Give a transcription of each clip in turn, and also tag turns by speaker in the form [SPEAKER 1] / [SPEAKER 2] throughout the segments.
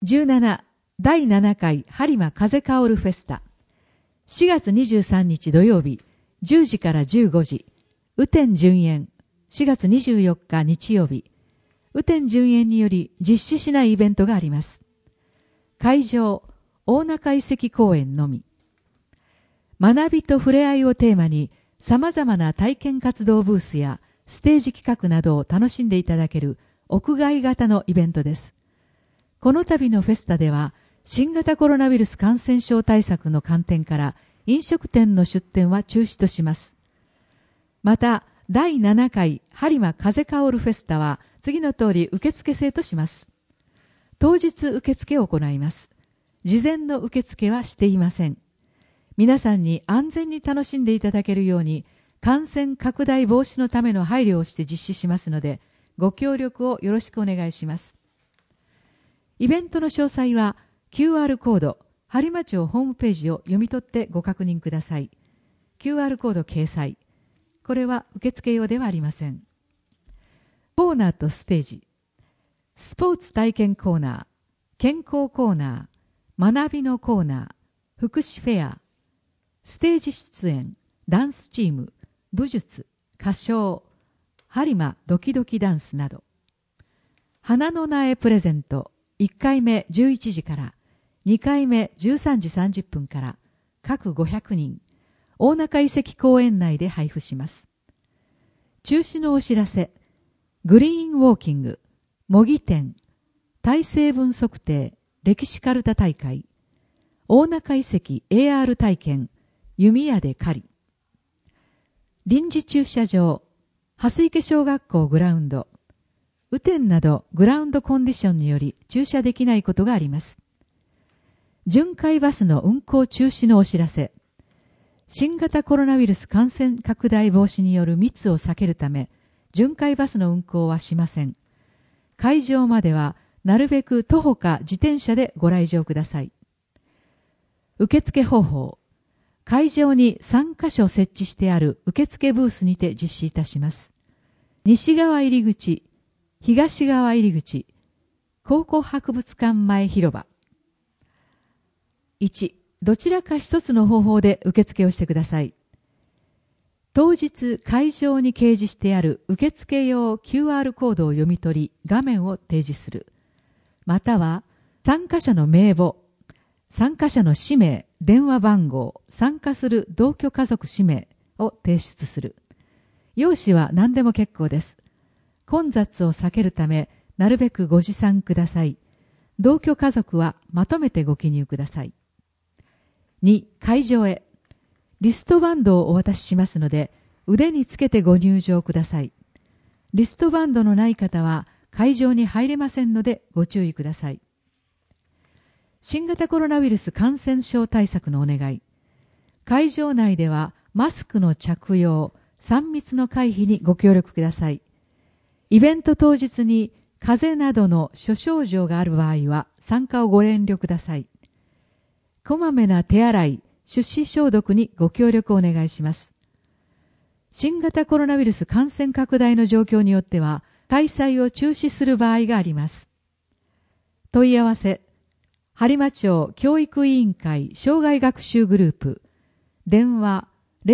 [SPEAKER 1] 17第7回播磨風薫るフェスタ。4月23日土曜日、10時から15時、雨天順延。4月24日日曜日、雨天順延により実施しないイベントがあります。会場、大中遺跡公園のみ。学びと触れ合いをテーマに、様々な体験活動ブースやステージ企画などを楽しんでいただける屋外型のイベントです。この度のフェスタでは、新型コロナウイルス感染症対策の観点から飲食店の出店は中止とします。また、第7回播磨風薫るフェスタは次の通り受付制とします。当日受付を行います。事前の受付はしていません。皆さんに安全に楽しんでいただけるように感染拡大防止のための配慮をして実施しますので、ご協力をよろしくお願いします。イベントの詳細は QR コード、播磨町ホームページを読み取ってご確認ください。QR コード掲載。これは受付用ではありません。コーナーとステージ。スポーツ体験コーナー、健康コーナー、学びのコーナー、福祉フェア、ステージ出演、ダンスチーム、武術、歌唱、播磨ドキドキダンスなど。花の苗プレゼント、1回目11時から、2回目13時30分から、各500人、大中遺跡公園内で配布します。中止のお知らせ、グリーンウォーキング、模擬店、体成分測定、歴史カルタ大会、大中遺跡 AR 体験、弓矢で狩り。臨時駐車場、蓮池小学校グラウンド、雨天などグラウンドコンディションにより駐車できないことがあります。巡回バスの運行中止のお知らせ。新型コロナウイルス感染拡大防止による密を避けるため、巡回バスの運行はしません。会場まではなるべく徒歩か自転車でご来場ください。受付方法。会場に3カ所設置してある受付ブースにて実施いたします。西側入り口、東側入り口、考古博物館前広場。1、どちらか一つの方法で受付をしてください。当日会場に掲示してある受付用 QR コードを読み取り画面を提示する。または参加者の名簿、参加者の氏名、電話番号、参加する同居家族氏名を提出する。用紙は何でも結構です。混雑を避けるため、なるべくご持参ください。同居家族はまとめてご記入ください。2、会場へ。リストバンドをお渡ししますので、腕につけてご入場ください。リストバンドのない方は会場に入れませんのでご注意ください。新型コロナウイルス感染症対策のお願い。会場内ではマスクの着用、3密の回避にご協力ください。イベント当日に風邪などの諸症状がある場合は参加をご遠慮ください。こまめな手洗い、手指消毒にご協力をお願いします。新型コロナウイルス感染拡大の状況によっては開催を中止する場合があります。問い合わせ、播磨町教育委員会障害学習グループ、電話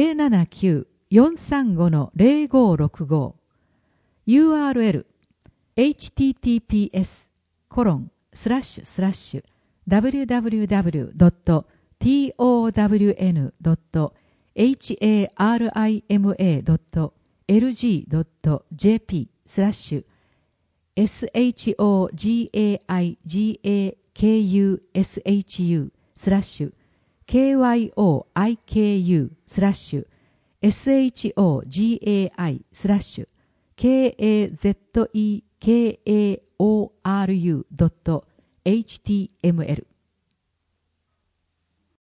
[SPEAKER 1] 079-435-0565、URL https://www.townkusuh/kyiku/kazekaoru.html